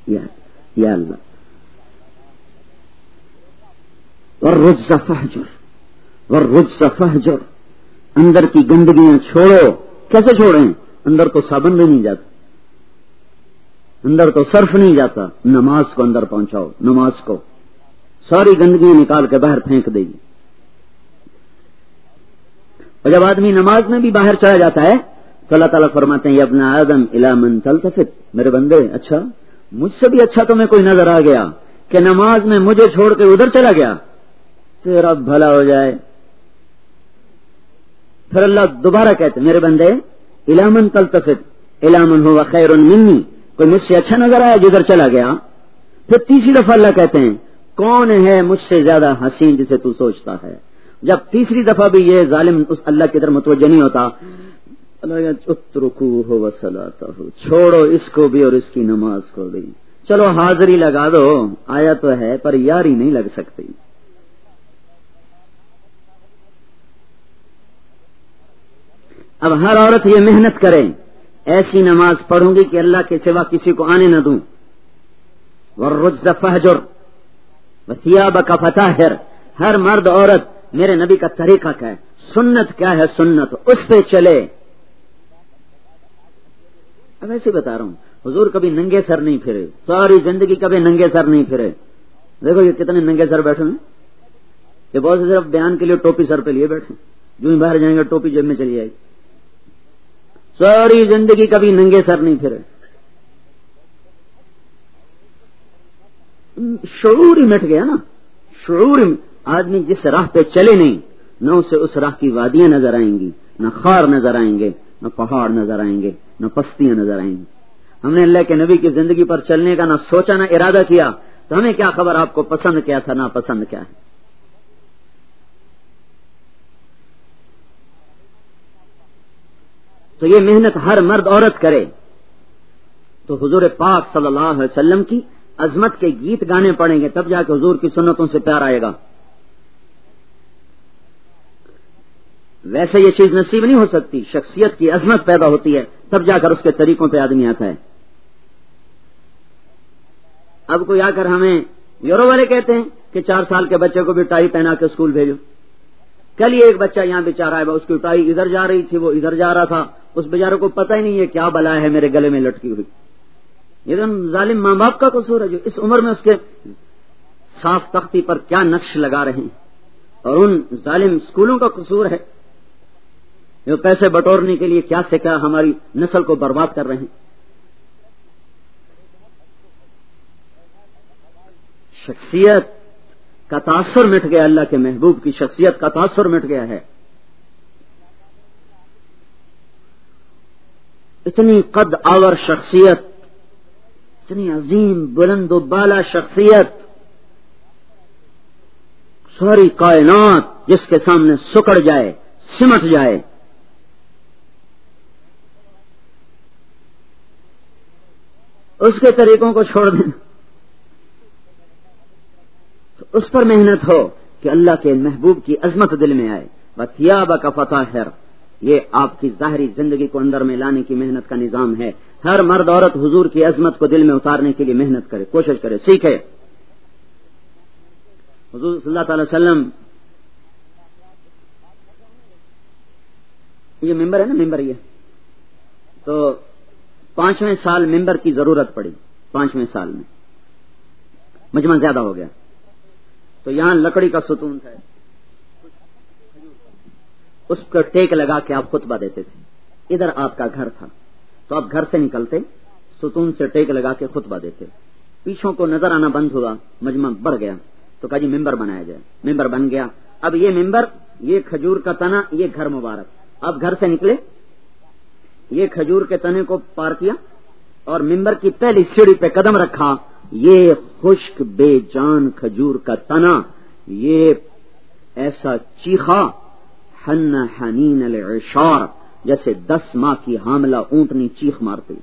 یا اللہ. والرجز فہجر، والرجز فہجر، اندر کی گندگیاں چھوڑو. کیسے چھوڑیں؟ اندر تو صابن بھی نہیں جاتا، اندر تو صرف نہیں جاتا. نماز کو اندر پہنچاؤ، نماز کو ساری گندگیاں نکال کے باہر پھینک دے گی. اور جب آدمی نماز میں بھی باہر چلا جاتا ہے تو اللہ تعالیٰ فرماتے ہیں یا ابن آدم الی من تلتفت، میرے بندے اچھا مجھ سے بھی اچھا تمہیں کوئی نظر آ گیا کہ نماز میں مجھے چھوڑ کے ادھر چلا گیا، تیرا بھلا ہو جائے. پھر اللہ دوبارہ کہتے ہیں میرے بندے الی من تلتفت الی من هو خیر منی، کوئی مجھ سے اچھا نظر آیا جدھر چلا گیا. پھر تیسری دفعہ اللہ کہتے ہیں کون ہے مجھ سے زیادہ حسین جسے تو سوچتا ہے. جب تیسری دفعہ بھی یہ ظالم اس اللہ کی طرف متوجہ نہیں ہوتا، اترکوہ وصلاتہ، چھوڑو اس کو بھی اور اس کی نماز کو بھی. چلو حاضری لگا دو، آیا تو ہے پر یاری نہیں لگ سکتی. اب ہر عورت یہ محنت کرے ایسی نماز پڑھوں گی کہ اللہ کے سوا کسی کو آنے نہ دوں. والرجز فہجر وثیابک فطہر. ہر مرد عورت میرے نبی کا طریقہ کیا ہے، سنت کیا ہے، سنت اس پہ چلے. اب ایسے بتا رہا ہوں، حضور کبھی ننگے سر نہیں پھرے، ساری زندگی کبھی ننگے سر نہیں پھرے. دیکھو یہ کتنے ننگے سر بیٹھے ہیں، یہ بہت سے صرف بیان کے لیے ٹوپی سر پہ لیے بیٹھے، جو ہی باہر جائیں گے ٹوپی جیب میں چلی جائے گی. ساری زندگی کبھی ننگے سر نہیں پھرے. شعور ہی مٹ گیا نا. شعور آدمی جس راہ پہ چلے نہیں، نہ اسے اس راہ کی وادیاں نظر آئیں گی، نہ خار نظر آئیں گے، نہ پہاڑ نظر آئیں گے، نہ پستیاں نظر آئیں گی. ہم نے اللہ کے نبی کی زندگی پر چلنے کا نہ سوچا نہ ارادہ کیا، تو ہمیں کیا خبر آپ کو پسند کیا تھا، نہ پسند کیا ہے. تو یہ محنت ہر مرد عورت کرے تو حضور پاک صلی اللہ علیہ وسلم کی عظمت کے گیت گانے پڑیں گے، تب جا کے حضور کی سنتوں سے پیار آئے گا. ویسے یہ چیز نصیب نہیں ہو سکتی. شخصیت کی عظمت پیدا ہوتی ہے تب جا کر اس کے طریقوں پہ آدمی آتا ہے. اب کوئی آ کر ہمیں یورو والے کہتے ہیں کہ 4 سال کے بچے کو بھی ٹائی پہنا کے اسکول بھیجو. کل یہ ایک بچہ یہاں بیچارہ ہے، اس کی ٹائی ادھر جا رہی تھی، وہ ادھر جا رہا تھا، اس بیچارے کو پتہ ہی نہیں ہے کیا بلا ہے میرے گلے میں لٹکی ہوئی. یہ تو ظالم ماں باپ کا قصور ہے جو اس عمر میں اس کے صاف تختی پر کیا نقش لگا رہے ہیں، اور ان ظالم اسکولوں کا قصور ہے جو پیسے بٹورنے کے لیے کیا سے کیا ہماری نسل کو برباد کر رہے ہیں. شخصیت کا تاثر مٹ گیا، اللہ کے محبوب کی شخصیت کا تاثر مٹ گیا ہے. اتنی قد آور شخصیت، اتنی عظیم بلند و بالا شخصیت، ساری کائنات جس کے سامنے سکڑ جائے، سمٹ جائے. اس کے طریقوں کو چھوڑ دیں تو اس پر محنت ہو کہ اللہ کے محبوب کی عظمت دل میں آئے. وَثِيَابَكَ فَطَهِّرْ، یہ آپ کی ظاہری زندگی کو اندر میں لانے کی محنت کا نظام ہے. ہر مرد عورت حضور کی عظمت کو دل میں اتارنے کے لیے محنت کرے، کوشش کرے، سیکھے. حضور صلی اللہ تعالی وسلم، یہ ممبر ہے نا، ممبر یہ تو 5ویں سال ممبر کی ضرورت پڑی. 5ویں سال میں مجمع زیادہ ہو گیا تو یہاں لکڑی کا ستون تھا، اس کو ٹیک لگا کے آپ خطبہ دیتے تھے. ادھر آپ کا گھر تھا تو آپ گھر سے نکلتے، ستون سے ٹیک لگا کے خطبہ دیتے. پیچھوں کو نظر آنا بند ہوا، مجمع بڑھ گیا تو کہا جی ممبر بنایا جائے. ممبر بن گیا. اب یہ ممبر، یہ کھجور کا تنا، یہ گھر مبارک. اب گھر سے نکلے، یہ کھجور کے تنے کو پار کیا اور ممبر کی پہلی سیڑھی پہ قدم رکھا. یہ خشک بے جان کھجور کا تنا، یہ ایسا چیخا حن حنین العشار، جیسے 10 ماہ کی حاملہ اونٹنی چیخ مارتی،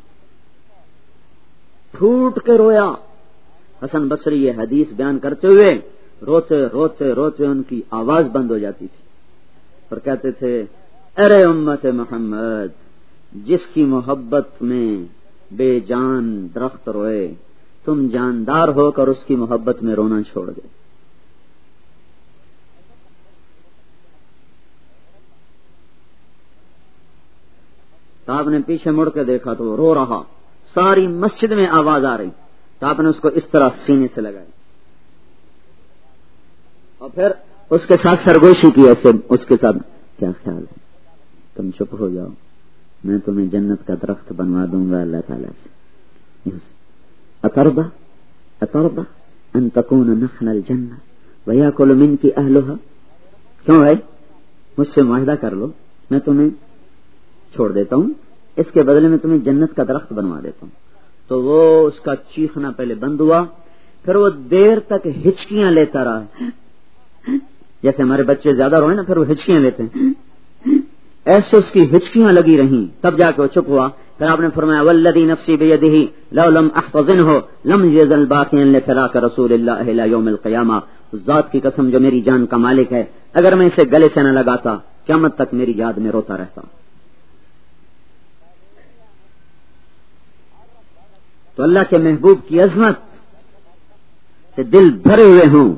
پھوٹ کے رویا. حسن بصری یہ حدیث بیان کرتے ہوئے روتے روتے روتے ان کی آواز بند ہو جاتی تھی اور کہتے تھے ارے امت محمد، جس کی محبت میں بے جان درخت روئے تم جاندار ہو کر اس کی محبت میں رونا چھوڑ گئے. تو آپ نے پیچھے مڑ کے دیکھا تو وہ رو رہا, ساری مسجد میں آواز آ رہی, تو آپ نے اس کو اس طرح سینے سے لگائی اور پھر اس کے ساتھ سرگوشی کی ایسے اس کے ساتھ, کیا خیال ہے, تم چپ ہو جاؤ, میں تمہیں جنت کا درخت بنوا دوں گا اللہ تعالیٰ سے. اترضى ان تكون نخل الجنة ويأكل منك اهلها, کیوں بھائی مجھ سے معاہدہ کر لو, میں تمہیں چھوڑ دیتا ہوں, اس کے بدلے میں تمہیں جنت کا درخت بنوا دیتا ہوں. تو وہ اس کا چیخنا پہلے بند ہوا, پھر وہ دیر تک ہچکیاں لیتا رہا, جیسے ہمارے بچے زیادہ روئے نا پھر وہ ہچکیاں لیتے ہیں, ایسے اس کی ہچکیاں لگی رہیں, تب جا کے وہ چپ ہوا. پھر آپ نے فرمایا والذی نفسی بیدہ لو لم احتضنہ لم یزل باقیا لفراق رسول اللہ الی یوم القیامہ, اس ذات کی قسم جو میری جان کا مالک ہے, اگر میں اسے گلے سے نہ لگاتا قیامت تک میری یاد میں روتا رہتا. تو اللہ کے محبوب کی عظمت سے دل بھرے ہوئے ہوں.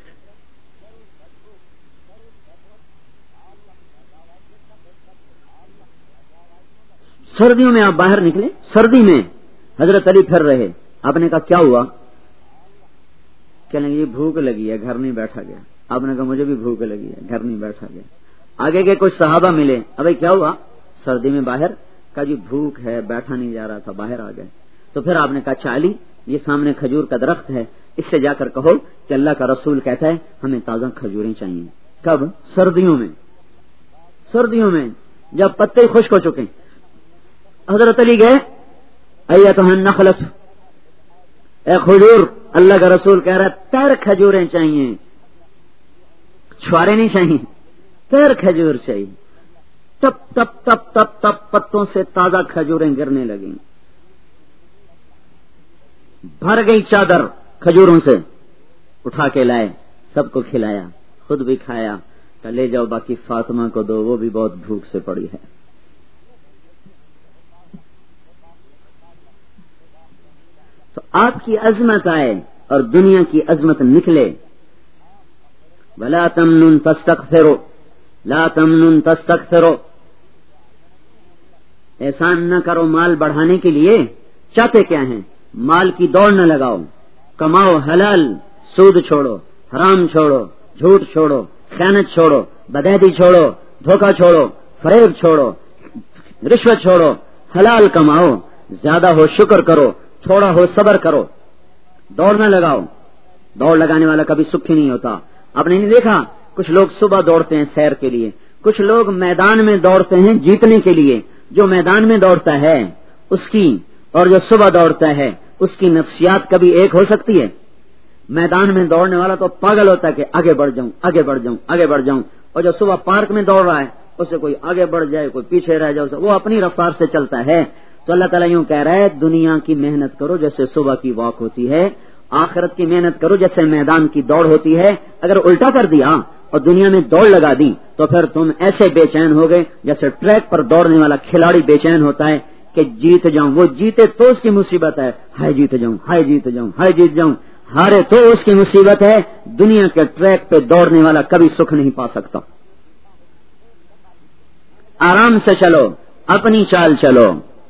سردیوں میں آپ باہر نکلے, سردی میں حضرت علی پھر رہے, آپ نے کہا کیا ہوا, کہنے لگے بھوک لگی ہے گھر نہیں بیٹھا گیا. آپ نے کہا مجھے بھی بھوک لگی ہے گھر نہیں بیٹھا گیا. آگے کے کچھ صحابہ ملے, ابھی کیا ہوا, سردی میں باہر, کہا جی بھوک ہے بیٹھا نہیں جا رہا تھا, باہر آ گئے. تو پھر آپ نے کہا اچھا علی, یہ سامنے کھجور کا درخت ہے, اس سے جا کر کہو کہ اللہ کا رسول کہتا ہے ہمیں تازہ کھجوریں چاہیے. کب, سردیوں میں, سردیوں میں جب پتے خشک ہو چکے. حضرت علی گئے, ایتھا النخلۃ, اے کھجور, اللہ کا رسول کہہ رہا ہے تر کھجوریں چاہیے, چھوارے نہیں چاہیے, تر کھجور چاہیے. تب تب تب تب تب پتوں سے تازہ کھجوریں گرنے لگیں, بھر گئی چادر کھجوروں سے, اٹھا کے لائے, سب کو کھلایا, خود بھی کھایا, کہ لے جاؤ باقی فاطمہ کو دو, وہ بھی بہت بھوک سے پڑی ہے. تو آپ کی عظمت آئے اور دنیا کی عظمت نکلے. ولا تمنن تستكثروا, لا تمنن تستكثروا, احسان نہ کرو مال بڑھانے کے لیے. چاہتے کیا ہیں, مال کی دوڑ نہ لگاؤ, کماؤ حلال, سود چھوڑو, حرام چھوڑو, جھوٹ چھوڑو, خیانت چھوڑو, بدعہدی چھوڑو, دھوکہ چھوڑو, فریب چھوڑو, رشوت چھوڑو, حلال کماؤ, زیادہ ہو شکر کرو, تھوڑا ہو صبر کرو, دوڑ نہ لگاؤ. دوڑ لگانے والا کبھی سکھی نہیں ہوتا. آپ نے نہیں دیکھا کچھ لوگ صبح دوڑتے ہیں سیر کے لیے, کچھ لوگ میدان میں دوڑتے ہیں جیتنے کے لیے. جو میدان میں دوڑتا ہے اس کی اور جو صبح دوڑتا ہے اس کی نفسیات کبھی ایک ہو سکتی ہے؟ میدان میں دوڑنے والا تو پاگل ہوتا ہے کہ آگے بڑھ جاؤں, آگے بڑھ جاؤں, آگے بڑھ جاؤں, اور جو صبح پارک میں دوڑ رہا ہے اسے کوئی آگے بڑھ جائے کوئی پیچھے رہ جائے, وہ اپنی رفتار سے چلتا ہے. تو اللہ تعالیٰ یوں کہہ رہا ہے دنیا کی محنت کرو جیسے صبح کی واک ہوتی ہے, آخرت کی محنت کرو جیسے میدان کی دوڑ ہوتی ہے. اگر الٹا کر دیا اور دنیا میں دوڑ لگا دی تو پھر تم ایسے بے چین ہو گئے جیسے ٹریک پر دوڑنے والا کھلاڑی بے چین ہوتا ہے کہ جیت جاؤں. وہ جیتے تو اس کی مصیبت ہے, ہائے جیت جاؤں, ہائے جیت جاؤں, ہائے جیت جاؤں. ہارے تو اس کی مصیبت ہے. دنیا کے ٹریک پہ دوڑنے والا کبھی سکھ نہیں پا سکتا. آرام سے چلو, اپنی چال چلو,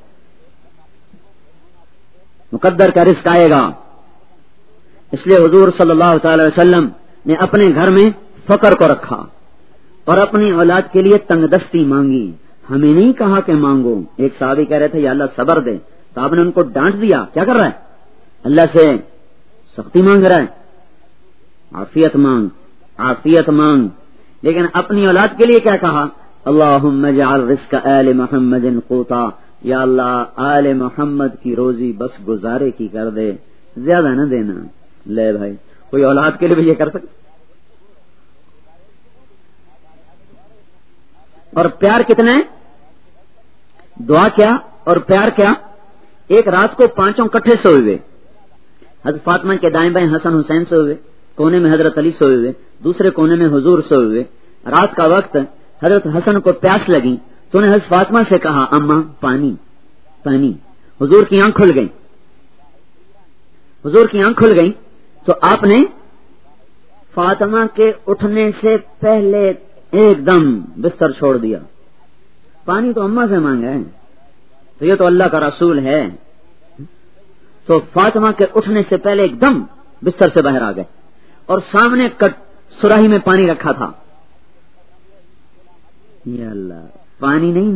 مقدر کا رزق آئے گا. اس لیے حضور صلی اللہ تعالی وسلم نے اپنے گھر میں فقر کو رکھا اور اپنی اولاد کے لیے تنگ دستی مانگی. ہمیں نہیں کہا کہ مانگو. ایک صحابی کہہ رہے تھے یا اللہ صبر دے, تو آپ نے ان کو ڈانٹ دیا. کیا کر رہا ہے, اللہ سے سختی مانگ رہا ہے, عافیت مانگ, عافیت مانگ. لیکن اپنی اولاد کے لیے کیا کہا, اللہم اجعل رزق آل محمد قوتا, یا اللہ آل محمد کی روزی بس گزارے کی کر دے, زیادہ نہ دینا. لے بھائی, کوئی اولاد کے لیے بھی یہ کر سکتا؟ اور پیار کتنا ہے, دعا کیا اور پیار کیا. ایک رات کو پانچوں کٹھے سوئے ہوئے, حضرت فاطمہ کے دائیں بائیں حسن حسین سوئے ہوئے, کونے میں حضرت علی سوئے ہوئے, دوسرے کونے میں حضور سوئے ہوئے. رات کا وقت, حضرت حسن کو پیاس لگی تو انہیں حضرت فاطمہ سے کہا اماں پانی, پانی. حضور کی آنکھ کھل گئی. حضور کی آنکھ کھل گئی تو آپ نے فاطمہ کے اٹھنے سے پہلے ایک دم بستر چھوڑ دیا. پانی تو اماں سے مانگا ہے, تو یہ تو اللہ کا رسول ہے. تو فاطمہ کے اٹھنے سے پہلے ایک دم بستر سے باہر آ گئے اور سامنے سراہی میں پانی رکھا تھا. یا اللہ, پانی نہیں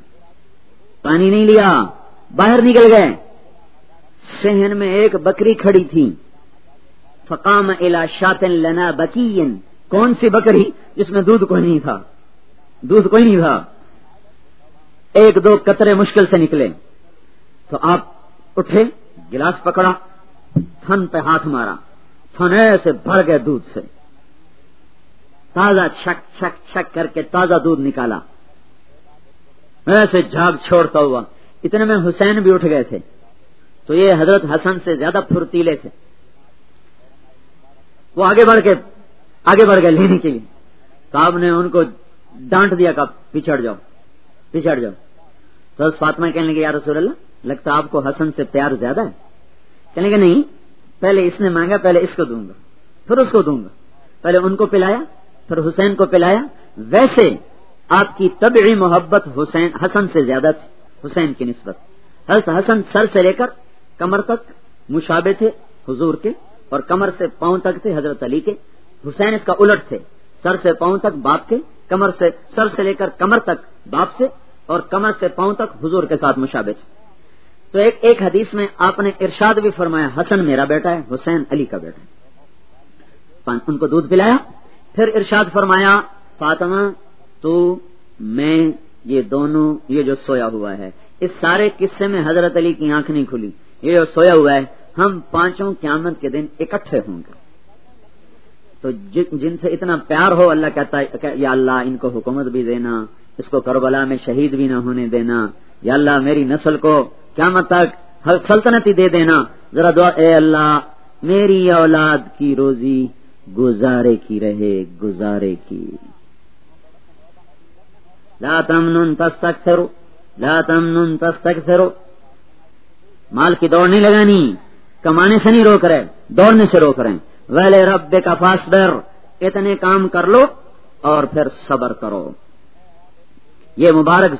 لیا, باہر نکل گئے. صحن میں ایک بکری کھڑی تھی. فقام الی شاۃ لنا بکی, کون سی بکری جس میں دودھ کوئی نہیں تھا. ایک دو قطرے مشکل سے نکلے تو آپ اٹھے, گلاس پکڑا, تھن پہ ہاتھ مارا, تھن سے بھر گئے دودھ سے. تازہ چھک چھک چھک کر کے تازہ دودھ نکالا, ایسے جھاگ چھوڑتا ہوا. اتنے میں حسین بھی اٹھ گئے تھے. تو یہ حضرت حسن سے زیادہ پھرتیلے تھے. وہ آگے بڑھ گئے لینے کے لیے. تو آپ نے ان کو ڈانٹ دیا کہ پچھڑ جاؤ. تو فاطمہ کہنے لگے یا رسول اللہ, لگتا آپ کو حسن سے پیار زیادہ ہے. کہنے لگے نہیں, پہلے اس نے مانگا, پہلے اس کو دوں گا, پھر اس کو دوں گا. پہلے ان کو پلایا, پھر حسین کو پلایا. ویسے آپ کی طبعی محبت حسن سے زیادہ تھی, حسین کی نسبت. حضرت حسن سر سے لے کر کمر تک مشابہ تھے حضور کے, اور کمر سے پاؤں تک تھے حضرت علی کے. حسین اس کا الٹ تھے, سر سے پاؤں تک باپ کے, سر سے لے کر کمر تک باپ سے, اور کمر سے پاؤں تک حضور کے ساتھ مشابہ تھے. تو ایک حدیث میں آپ نے ارشاد بھی فرمایا, حسن میرا بیٹا ہے, حسین علی کا بیٹا ہے. ان کو دودھ پلایا, پھر ارشاد فرمایا فاطمہ تو میں یہ دونوں, یہ جو سویا ہوا ہے, اس سارے قصے میں حضرت علی کی آنکھ نہیں کھلی. یہ جو سویا ہوا ہے, ہم پانچوں قیامت کے دن اکٹھے ہوں گے. تو جن سے اتنا پیار ہو, اللہ کہتا ہے یا اللہ ان کو حکومت بھی دینا, اس کو کربلا میں شہید بھی نہ ہونے دینا. یا اللہ میری نسل کو قیامت تک سلطنت ہی دے دینا. ذرا دعا, اے اللہ میری اولاد کی روزی گزارے کی رہے, گزارے کی. لا تمنن تستکثروا, لا تمنن تستکثروا. مال کی دوڑ نہیں لگانی, کمانے سے نہیں روک رہے, دوڑنے سے روک رہے. وَلِ رَبِّكَ فَاصْبِرْ, اتنے کام کر لو اور پھر صبر کرو. یہ مبارک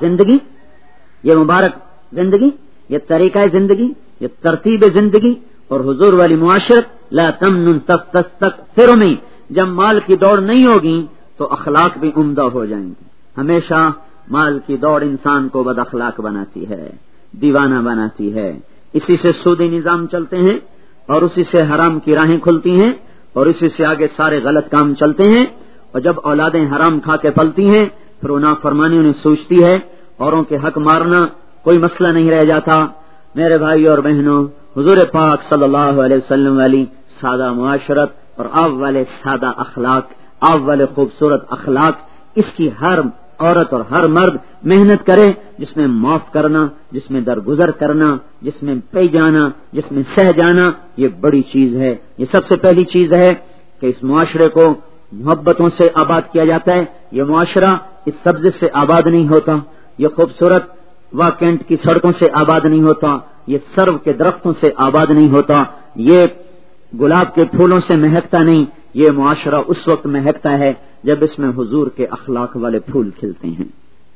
زندگی, یہ طریقہ زندگی, یہ ترتیب زندگی اور حضور والی معاشرت. لا تمنن تستکثر میں جب مال کی دوڑ نہیں ہوگی تو اخلاق بھی عمدہ ہو جائیں گے. ہمیشہ مال کی دوڑ انسان کو بد اخلاق بناتی ہے, دیوانہ بناتی ہے. اسی سے سودی نظام چلتے ہیں, اور اسی سے حرام کی راہیں کھلتی ہیں, اور اسی سے آگے سارے غلط کام چلتے ہیں. اور جب اولادیں حرام کھا کے پلتی ہیں, پھر وہ نافرمانی انہیں سوچتی ہے. اوروں کے حق مارنا کوئی مسئلہ نہیں رہ جاتا. میرے بھائی اور بہنوں, حضور پاک صلی اللہ علیہ وسلم والی سادہ معاشرت اور آپ والے سادہ اخلاق, آپ والے خوبصورت اخلاق, اس کی ہر عورت اور ہر مرد محنت کرے, جس میں معاف کرنا, جس میں درگزر کرنا, جس میں پی جانا, جس میں سہ جانا, یہ بڑی چیز ہے. یہ سب سے پہلی چیز ہے کہ اس معاشرے کو محبتوں سے آباد کیا جاتا ہے. یہ معاشرہ اس سبزے سے آباد نہیں ہوتا, یہ خوبصورت واکینٹ کی سڑکوں سے آباد نہیں ہوتا, یہ سرو کے درختوں سے آباد نہیں ہوتا, یہ گلاب کے پھولوں سے مہکتا نہیں. یہ معاشرہ اس وقت مہکتا ہے جب اس میں حضور کے اخلاق والے پھول کھلتے ہیں.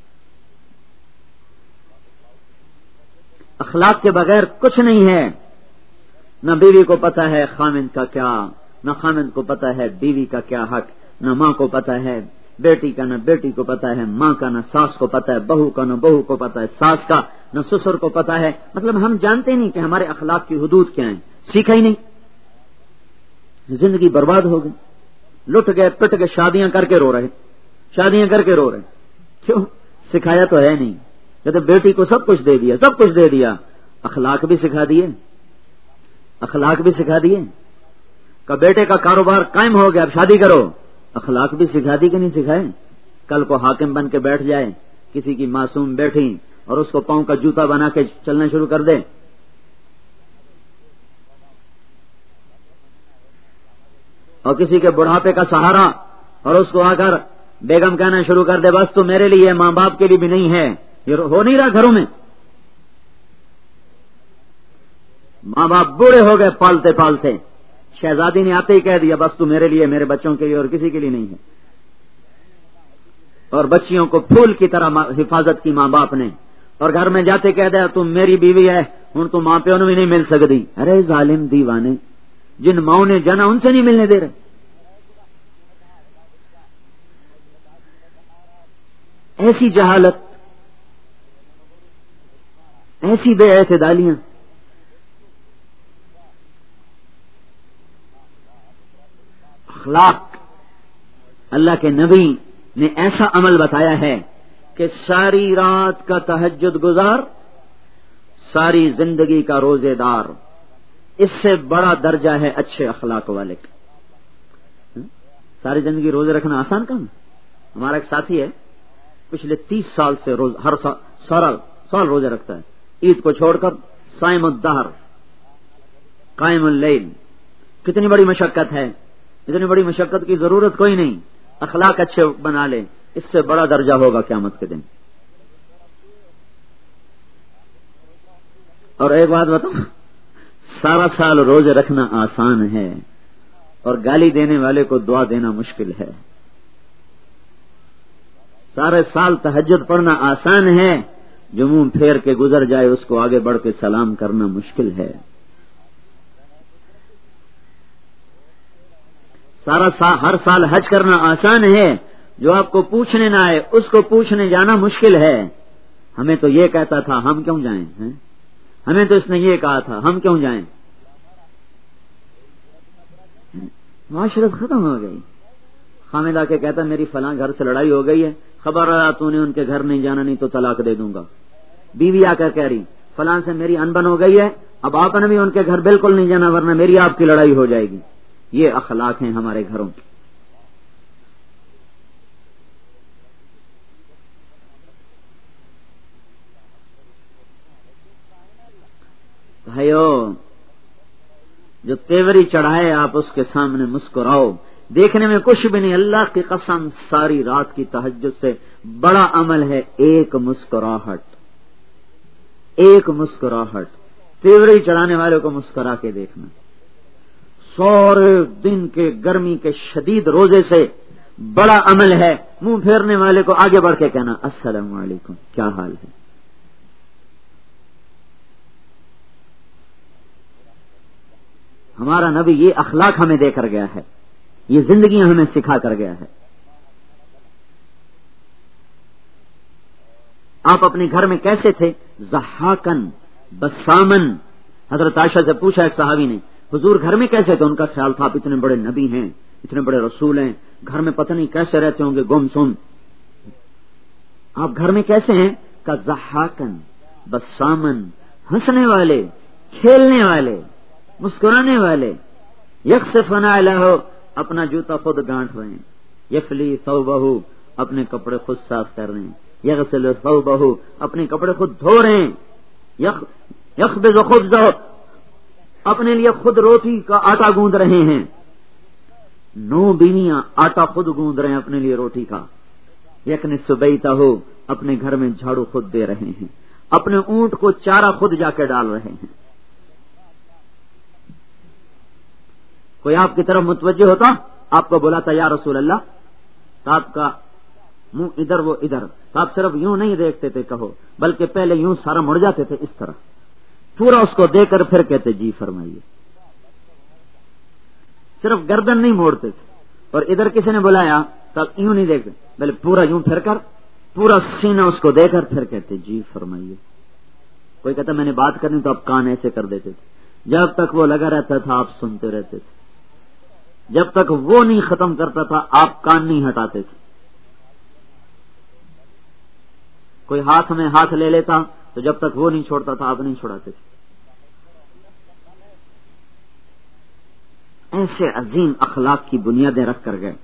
اخلاق کے بغیر کچھ نہیں ہے. نہ بیوی کو پتا ہے خامند کا کیا, نہ خامند کو پتا ہے بیوی کا کیا حق, نہ ماں کو پتا ہے بیٹی کا, نہ بیٹی کو پتا ہے ماں کا, نہ ساس کو پتا ہے بہو کا, نہ بہو کو پتا ہے ساس کا, نہ سسر کو پتا ہے. مطلب ہم جانتے نہیں کہ ہمارے اخلاق کی حدود کیا ہیں, سیکھا ہی نہیں. زندگی برباد ہو گئی, لٹ گئے, پٹ گئے, شادیاں کر کے رو رہے. کیوں؟ سکھایا تو ہے نہیں. کہتے بیٹی کو سب کچھ دے دیا, اخلاق بھی سکھا دیے. کہ بیٹے کا کاروبار قائم ہو گیا, اب شادی کرو, اخلاق بھی سکھا دی کہ نہیں سکھائے. کل کو حاکم بن کے بیٹھ جائے, کسی کی معصوم بیٹھی اور اس کو پاؤں کا جوتا بنا کے چلنا شروع کر دے. اور کسی کے بڑھاپے کا سہارا, اور اس کو آ کر بیگم کہنا شروع کر دے بس تو میرے لیے, ماں باپ کے لیے بھی نہیں ہے. یہ ہو نہیں رہا گھروں میں. ماں باپ بوڑھے ہو گئے پالتے پالتے، شہزادی نے آتے ہی کہہ دیا بس تو میرے لیے، میرے بچوں کے لیے اور کسی کے لیے نہیں ہے، اور بچیوں کو پھول کی طرح حفاظت کی ماں باپ نے، اور گھر میں جاتے کہہ دیا تم میری بیوی ہے ہوں تو ماں پیو نے بھی نہیں مل سکتی۔ ارے ظالم دیوانے، جن ماؤں نے جنا ان سے نہیں ملنے دے رہے۔ ایسی جہالت، ایسی بے اعتدالیاں۔ اخلاق، اللہ کے نبی نے ایسا عمل بتایا ہے کہ ساری رات کا تہجد گزار، ساری زندگی کا روزے دار، اس سے بڑا درجہ ہے اچھے اخلاق والے کا۔ ساری زندگی روزے رکھنا آسان کام ہے؟ ہمارا ایک ساتھی ہے پچھلے 30 سال سے ہر سال روزے رکھتا ہے، عید کو چھوڑ کر صائم الدہر قائم اللیل۔ کتنی بڑی مشقت ہے، اتنی بڑی مشقت کی ضرورت کوئی نہیں، اخلاق اچھے بنا لے، اس سے بڑا درجہ ہوگا قیامت کے دن۔ اور ایک بات بتاؤں، سارا سال روزے رکھنا آسان ہے اور گالی دینے والے کو دعا دینا مشکل ہے۔ سارے سال تہجد پڑھنا آسان ہے، جو منہ پھیر کے گزر جائے اس کو آگے بڑھ کے سلام کرنا مشکل ہے۔ ہر سال حج کرنا آسان ہے، جو آپ کو پوچھنے نہ آئے اس کو پوچھنے جانا مشکل ہے۔ ہمیں تو یہ کہتا تھا ہم کیوں جائیں، ہمیں تو اس نے یہ کہا تھا ہم کیوں جائیں۔ معاشرت ختم ہو گئی۔ خامد آ کے کہتا میری فلاں گھر سے لڑائی ہو گئی ہے، خبر رہا تو نے ان کے گھر نہیں جانا نہیں تو طلاق دے دوں گا۔ بیوی آ کر کہہ رہی فلاں سے میری انبن ہو گئی ہے، اب آپ نے بھی ان کے گھر بالکل نہیں جانا ورنہ میری آپ کی لڑائی ہو جائے گی۔ یہ اخلاق ہیں ہمارے گھروں کے۔ بھائیو، جو تیوری چڑھائے آپ اس کے سامنے مسکراؤ، دیکھنے میں کچھ بھی نہیں، اللہ کی قسم ساری رات کی تہجد سے بڑا عمل ہے ایک مسکراہٹ، ایک مسکراہٹ۔ تیوری چڑھانے والے کو مسکرا کے دیکھنا، سورے دن کے گرمی کے شدید روزے سے بڑا عمل ہے منہ پھیرنے والے کو آگے بڑھ کے کہنا السلام علیکم، کیا حال ہے۔ ہمارا نبی یہ اخلاق ہمیں دے کر گیا ہے، یہ زندگیاں ہمیں سکھا کر گیا ہے۔ آپ اپنے گھر میں کیسے تھے؟ ضحاکن بسامن۔ حضرت عائشہ سے پوچھا ایک صحابی نے حضور گھر میں کیسے تھے؟ ان کا خیال تھا آپ اتنے بڑے نبی ہیں، اتنے بڑے رسول ہیں، گھر میں پتہ نہیں کیسے رہتے ہوں گے گم سم، آپ گھر میں کیسے ہیں؟ کا ضحاکن بسامن، ہنسنے والے، کھیلنے والے، مسکرانے والے۔ یکسفن علیہ، اپنا جوتا خود گانٹ رہے ہیں، یفلی ثوبہ، اپنے کپڑے خود صاف کر رہے ہیں، یغسل ثوبہ، اپنے کپڑے خود دھو رہے ہیں، یخبز خبزہ، اپنے لیے خود روٹی کا آٹا گوندھ رہے ہیں، 9 بینیاں آٹا خود گوندھ رہے ہیں اپنے لیے روٹی کا، یکنس بیتہ، اپنے گھر میں جھاڑو خود دے رہے ہیں، اپنے اونٹ کو چارہ خود جا کے ڈال رہے ہیں۔ کوئی آپ کی طرف متوجہ ہوتا، آپ کو بلاتا یا رسول اللہ، تو آپ کا منہ ادھر وہ ادھر، تو آپ صرف یوں نہیں دیکھتے تھے کہو، بلکہ پہلے یوں سارا مڑ جاتے تھے اس طرح، پورا اس کو دے کر پھر کہتے جی فرمائیے، صرف گردن نہیں موڑتے تھے۔ اور ادھر کسی نے بلایا تب یوں نہیں دیکھتے، بلکہ پورا یوں پھر کر پورا سینہ اس کو دے کر پھر کہتے جی فرمائیے۔ کوئی کہتا میں نے بات کرنی تو آپ کان ایسے کر دیتے تھے، جب تک وہ لگا رہتا تھا آپ سنتے رہتے تھے، جب تک وہ نہیں ختم کرتا تھا آپ کان نہیں ہٹاتے تھے۔ کوئی ہاتھ میں ہاتھ لے لیتا تو جب تک وہ نہیں چھوڑتا تھا آپ نہیں چھوڑاتے تھے۔ ایسے عظیم اخلاق کی بنیادیں رکھ کر گئے۔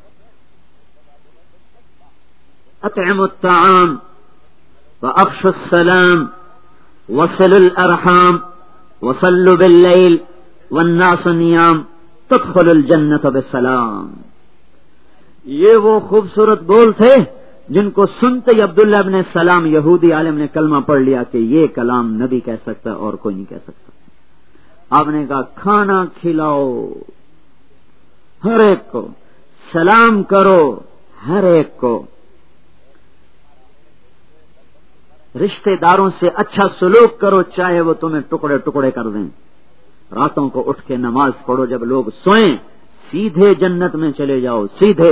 اطعموا الطعام وافشوا السلام وصلوا الارحام وصلوا باللیل والناس نیام تدخلوا الجنۃ بسلام۔ یہ وہ خوبصورت بول تھے جن کو سنتے ہی عبداللہ ابن سلام یہودی عالم نے کلمہ پڑھ لیا کہ یہ کلام نبی کہہ سکتا اور کوئی نہیں کہہ سکتا۔ آپ نے کہا کھانا کھلاؤ ہر ایک کو، سلام کرو ہر ایک کو، رشتہ داروں سے اچھا سلوک کرو چاہے وہ تمہیں ٹکڑے ٹکڑے کر دیں، راتوں کو اٹھ کے نماز پڑھو جب لوگ سوئیں، سیدھے جنت میں چلے جاؤ سیدھے۔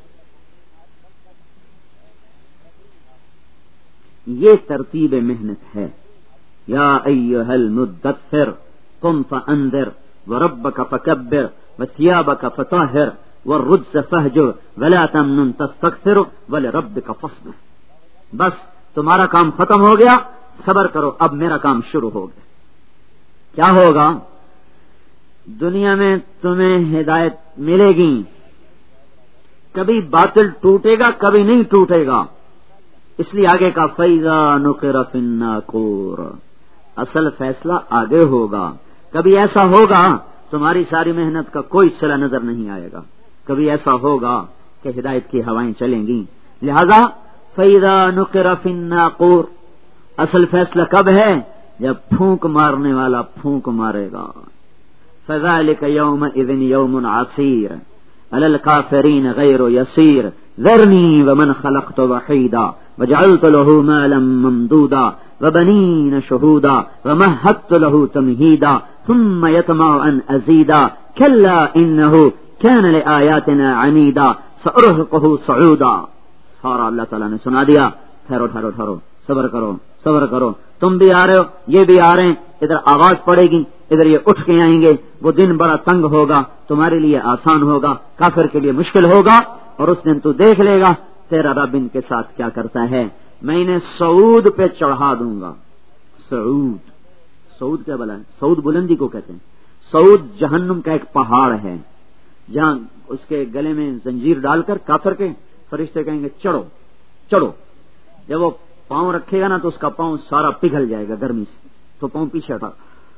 یہ ترتیب محنت ہے۔ یا ایھا المدثر قم فانذر وربک فکبر وثیابک فطہر والرجز فہجر ولا تمنن تستکثر ولربک فاصبر۔ بس تمہارا کام ختم ہو گیا، صبر کرو، اب میرا کام شروع ہو گیا۔ کیا ہوگا؟ دنیا میں تمہیں ہدایت ملے گی، کبھی باطل ٹوٹے گا کبھی نہیں ٹوٹے گا، اس لیے آگے کا فَإِذَا نُقِرَ فِي النَّاقُورِ، اصل فیصلہ آگے ہوگا۔ کبھی ایسا ہوگا تمہاری ساری محنت کا کوئی صلہ نظر نہیں آئے گا، کبھی ایسا ہوگا کہ ہدایت کی ہوائیں چلیں گی۔ لہذا فَإِذَا نُقِرَ فِي النَّاقُورِ، اصل فیصلہ کب ہے؟ جب پھونک مارنے والا پھونک مارے گا۔ فَذَلِكَ يَوْمَئِذٍ يَوْمٌ عَسِيرٌ عَلَى الْكَافِرِينَ غَيْرُ يَسِيرٌ ذَرْنِي وَمَنْ خَلَقْتُ وَحِيدًا وَجَعَلْتُ لَهُ مَالًا مَمْدُودًا وَبَنِينَ شُهُودًا وَمَهَّدتُّ لَهُ تَمْهِيدًا ثُمَّ يَطْمَعُ أَنْ أَزِيدَ كَلَّا إِنَّهُ كَانَ لِآيَاتِنَا عَنِيدًا سَأُرْهِقُهُ صَعُودًا۔ سارا اللہ تعالیٰ نے سنا دیا۔ ٹھہرو ٹھہرو ٹھہرو، صبر کرو صبر کرو، تم بھی آ رہے ہو یہ بھی آ رہے ہیں، ادھر آواز پڑے گی ادھر یہ اٹھ کے آئیں گے، وہ دن بڑا تنگ ہوگا، تمہارے لیے آسان ہوگا، کافر کے لیے مشکل ہوگا، اور اس دن تو دیکھ لے گا تیرا رب ان کے ساتھ کیا کرتا ہے۔ میں انہیں صعود پہ چڑھا دوں گا۔ صعود، صعود کیا بلا ہے؟ صعود بلندی کو کہتے ہیں۔ صعود جہنم کا ایک پہاڑ ہے جہاں اس کے گلے میں زنجیر ڈال کر کافر کے فرشتے کہیں گے چڑھو چڑھو، جب وہ پاؤں رکھے گا نا تو اس کا پاؤں سارا پگھل جائے گا گرمی سے، تو پاؤں پیچھے ہٹا،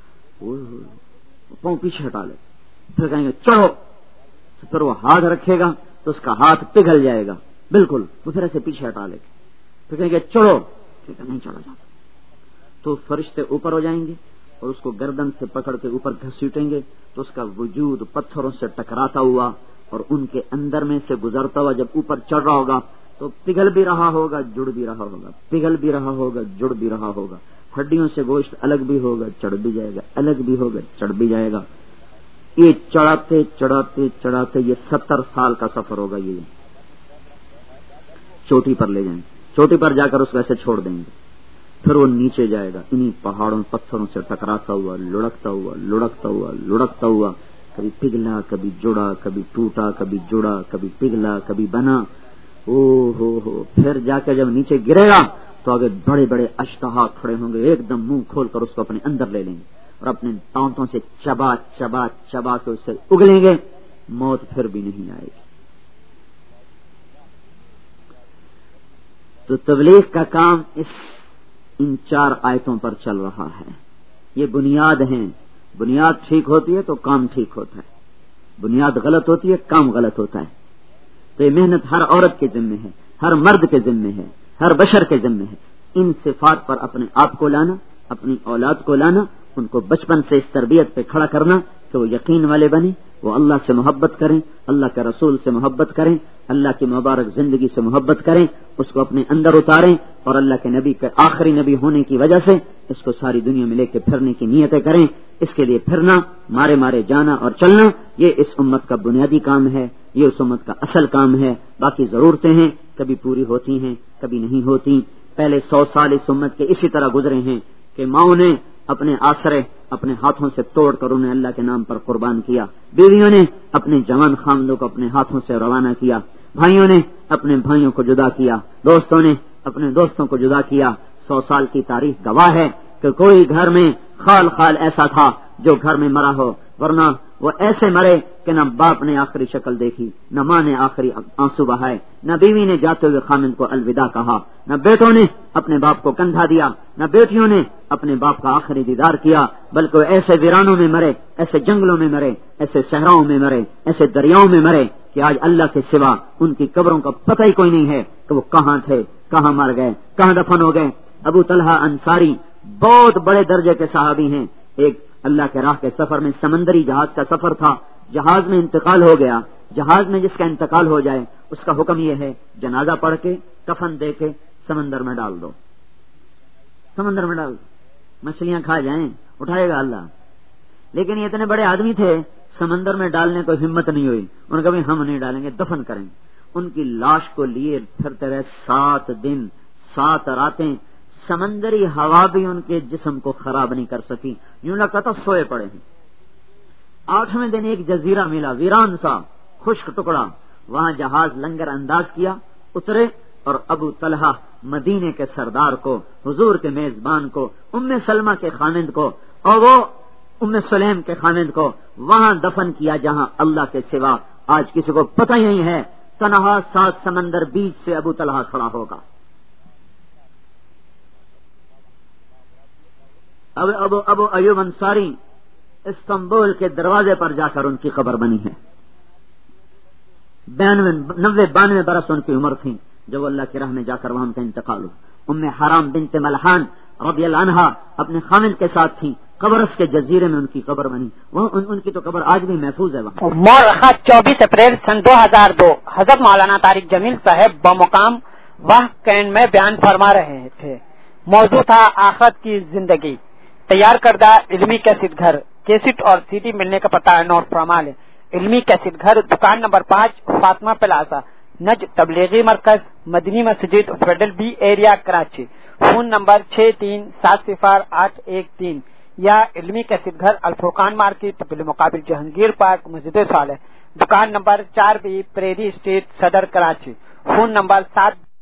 پاؤں پیچھے ہٹا لے، پھر کہیں گے چڑھو، پھر وہ ہاتھ رکھے گا تو اس کا ہاتھ پگھل جائے گا بالکل، تو پھر ایسے پیچھے ہٹا لے، پھر کہیں گے چڑھو، نہیں چڑھا جاتا، تو فرشتے اوپر ہو جائیں گے اور اس کو گردن سے پکڑ کے اوپر گھسیٹیں گے، تو اس کا وجود پتھروں سے ٹکراتا ہوا اور ان کے اندر میں سے گزرتا ہوا جب اوپر چڑھ رہا ہوگا تو پگھل بھی رہا ہوگا جڑ بھی رہا ہوگا، پگھل بھی رہا ہوگا جڑ بھی رہا ہوگا، ہڈیوں سے گوشت الگ بھی ہوگا چڑھ بھی جائے گا، الگ بھی ہوگا چڑھ بھی جائے گا۔ یہ چڑھاتے چڑھاتے چڑھاتے یہ 70 سال کا سفر ہوگا، یہ چوٹی پر لے جائیں، چوٹی پر جا کر اس کو ایسے چھوڑ دیں گے، پھر وہ نیچے جائے گا، انہی پہاڑوں پتھروں سے ٹکراتا ہوا لڑکتا ہوا لڑکتا ہوا لڑکتا ہوا، کبھی پگھلا کبھی جڑا، کبھی ٹوٹا کبھی جڑا، کبھی پگھلا کبھی بنا، او ہو، پھر جا کے جب نیچے گرے گا تو آگے بڑے بڑے اشتہا کھڑے ہوں گے، ایک دم منہ کھول کر اس کو اپنے اندر لے لیں گے اور اپنے دانتوں سے چبا چبا چبا کے اسے اگلیں گے، موت پھر بھی نہیں آئے گی۔ تو تبلیغ کا کام ان 4 آیتوں پر چل رہا ہے، یہ بنیاد ہیں، بنیاد ٹھیک ہوتی ہے تو کام ٹھیک ہوتا ہے، بنیاد غلط ہوتی ہے کام غلط ہوتا ہے۔ تو یہ محنت ہر عورت کے ذمہ ہے، ہر مرد کے ذمہ ہے، ہر بشر کے ذمہ ہے، ان صفات پر اپنے آپ کو لانا، اپنی اولاد کو لانا، ان کو بچپن سے اس تربیت پہ کھڑا کرنا کہ وہ یقین والے بنیں، وہ اللہ سے محبت کریں، اللہ کے رسول سے محبت کریں، اللہ کی مبارک زندگی سے محبت کریں، اس کو اپنے اندر اتاریں، اور اللہ کے نبی کے آخری نبی ہونے کی وجہ سے اس کو ساری دنیا میں لے کے پھرنے کی نیتیں کریں۔ اس کے لیے پھرنا، مارے مارے جانا اور چلنا، یہ اس امت کا بنیادی کام ہے، یہ اس امت کا اصل کام ہے۔ باقی ضرورتیں ہیں، کبھی پوری ہوتی ہیں کبھی نہیں ہوتی۔ پہلے 100 سال اس امت کے اسی طرح گزرے ہیں کہ ماؤں نے اپنے آسرے اپنے ہاتھوں سے توڑ کر انہیں اللہ کے نام پر قربان کیا، بیویوں نے اپنے جوان خامدوں کو اپنے ہاتھوں سے روانہ کیا، بھائیوں نے اپنے بھائیوں کو جدا کیا، دوستوں نے اپنے دوستوں کو جدا کیا۔ 100 سال کی تاریخ گواہ ہے کہ کوئی گھر میں خال خال ایسا تھا جو گھر میں مرا ہو، ورنہ وہ ایسے مرے کہ نہ باپ نے آخری شکل دیکھی، نہ ماں نے آخری آنسو بہائے، نہ بیوی نے جاتے ہوئے خامن کو الوداع کہا، نہ بیٹوں نے اپنے باپ کو کندھا دیا، نہ بیٹیوں نے اپنے باپ کا آخری دیدار کیا، بلکہ وہ ایسے ویرانوں میں مرے، ایسے جنگلوں میں مرے، ایسے صحراؤں میں مرے، ایسے دریاؤں میں مرے کہ آج اللہ کے سوا ان کی قبروں کا پتہ ہی کوئی نہیں ہے کہ وہ کہاں تھے، کہاں مر گئے، کہاں دفن ہو گئے۔ ابو طلحہ انصاری بہت بڑے درجے کے صحابی ہیں، ایک اللہ کے راہ کے سفر میں سمندری جہاز کا سفر تھا، جہاز میں انتقال ہو گیا، جہاز میں جس کا انتقال ہو جائے اس کا حکم یہ ہے جنازہ پڑھ کے کفن دے کے سمندر میں ڈال دو، سمندر میں ڈال دو، مچھلیاں کھا جائیں اٹھائے گا اللہ۔ لیکن یہ اتنے بڑے آدمی تھے، سمندر میں ڈالنے کو ہمت نہیں ہوئی، ان کا بھی ہم نہیں ڈالیں گے، دفن کریں۔ ان کی لاش کو لیے پھرتے رہے 7 دن 7 راتیں، سمندری ہوا بھی ان کے جسم کو خراب نہیں کر سکی، یوں لگتا تھا سوئے پڑے ہیں۔ 8ویں دن ایک جزیرہ ملا، ویران سا خشک ٹکڑا، وہاں جہاز لنگر انداز کیا، اترے اور ابو طلحہ مدینے کے سردار کو، حضور کے میزبان کو، ام سلمہ کے خامند کو اور وہ ام سلیم کے خامند کو وہاں دفن کیا جہاں اللہ کے سوا آج کسی کو پتہ ہی نہیں ہے، تنہا 7 سمندر بیچ سے ابو طلحہ کھڑا ہوگا۔ ابو ایوب انصاری استنبول کے دروازے پر جا کر ان کی قبر بنی ہے۔ 92 برس ان کی عمر تھی جب وہ اللہ کی راہ میں جا کر وہاں کا انتقال ہوا۔ ام حرام بنت ملحان رضی اللہ عنہا اپنے خامند کے ساتھ تھی، قبرص کے جزیرے میں ان کی قبر بنی، وہ ان کی تو قبر آج بھی محفوظ ہے وہاں۔ مورخہ 24 اپریل سن 2002 حضرت مولانا طارق جمیل صاحب بمقام وہ کین میں بیان فرما رہے تھے۔ موضوع تھا آخرت کی زندگی۔ تیار کردہ علمی کیسٹ گھر، کیسٹ اور سی ڈی ملنے کا پتہ نوٹ فرما لیں۔ علمی کیسٹ گھر، دکان نمبر 5، فاطمہ پلازا، نج تبلیغی مرکز، Madni Masjid, federal B area, Karachi. Phone number 63700813 یا علمی کیسٹ گھر، الفرقان مارکیٹ، بالمقابل جہانگیر پارک، مسجد صالح، دکان نمبر 4B، پریری اسٹریٹ، صدر، کراچی۔ Phone number 7